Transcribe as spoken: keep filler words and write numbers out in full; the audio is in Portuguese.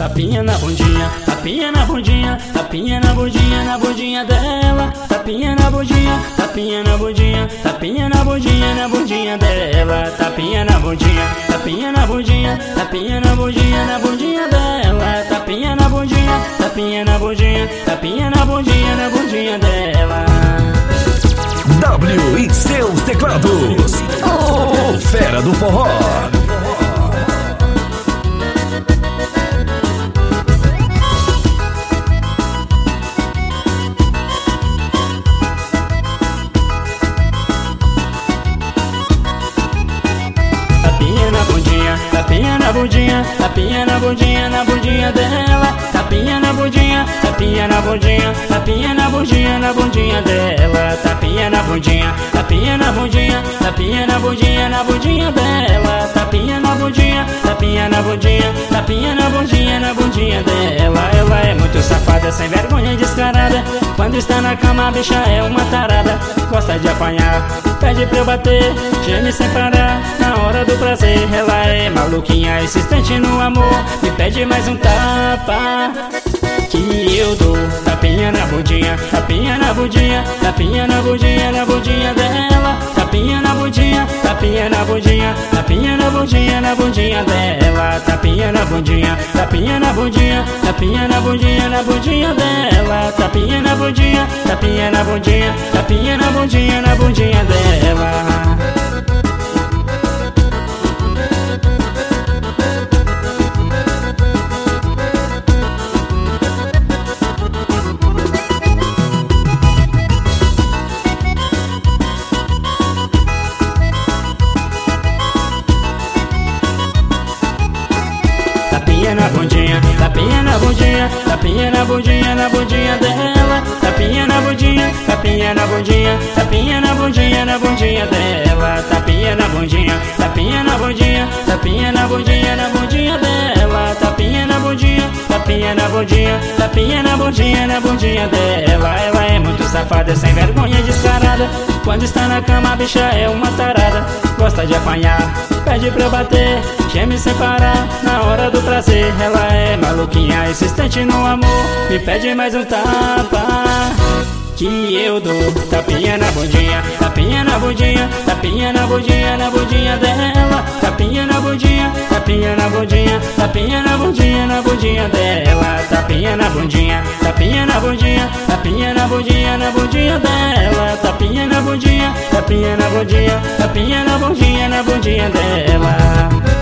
tapinha na bundinha, tapinha na bundinha, tapinha na bundinha, na bundinha dela, tapinha na bundinha, tapinha na bundinha, tapinha na bundinha, na bundinha dela, tapinha na bundinha, tapinha na bundinha, tapinha na bundinha, na bundinha dela, tapinha na bundinha, tapinha na bundinha, tapinha na bundinha, na bundinha dela. W e seus teclados, o fera do forró. Tapinha na bundinha, tapinha na bundinha, tapinha na bundinha, na bundinha dela, tapinha na bundinha, tapinha na bundinha, tapinha na bundinha, na bundinha dela, tapinha na bundinha, tapinha na bundinha, tapinha na bundinha, na bundinha dela, tapinha na bundinha, tapinha na bundinha, tapinha na bundinha, na bundinha dela. Ela é muito safada, sem vergonha e descarada. Quando está na cama a bicha é uma tarada. Gosta de apanhar, pede pra eu bater, geme sem parar na hora do prazer. Ela é maluquinha, insistente no amor, me pede mais um tapa que eu dou. Tapinha na bundinha, tapinha na bundinha, tapinha na bundinha, na bundinha dela, tapinha na bundinha, tapinha na bundinha, tapinha na bundinha, na bundinha dela, tapinha na bundinha, tapinha na bundinha, tapinha na bundinha, na bundinha dela, tapinha na bundinha, tapinha na bundinha, tapinha na bundinha, na bundinha dela. Tapinha na bundinha, tapinha na bundinha, tapinha na bundinha, na bundinha dela, tapinha na bundinha, tapinha na bundinha, tapinha na bundinha, na bundinha dela, tapinha na bundinha, tapinha na bundinha, tapinha na bundinha, na bundinha dela, tapinha na bundinha, tapinha na bundinha, tapinha na bundinha, na bundinha dela. Ela é muito safada, sem vergonha e descarada. Quando está na cama a bicha é uma tarada. Gosta de apanhar, pede pra eu bater, geme sem parar na hora do prazer. Ela é maluquinha, insistente no amor, me pede mais um tapa que eu dou. Tapinha na bundinha, tapinha na bundinha, tapinha na bundinha, na bundinha dela, tapinha na bundinha, tapinha na bundinha, tapinha na bundinha, na bundinha dela, tapinha na bundinha, tapinha na bundinha, tapinha na bundinha, na bundinha dela, tapinha na bundinha, tapinha na bundinha, tapinha na bundinha, na bundinha dela.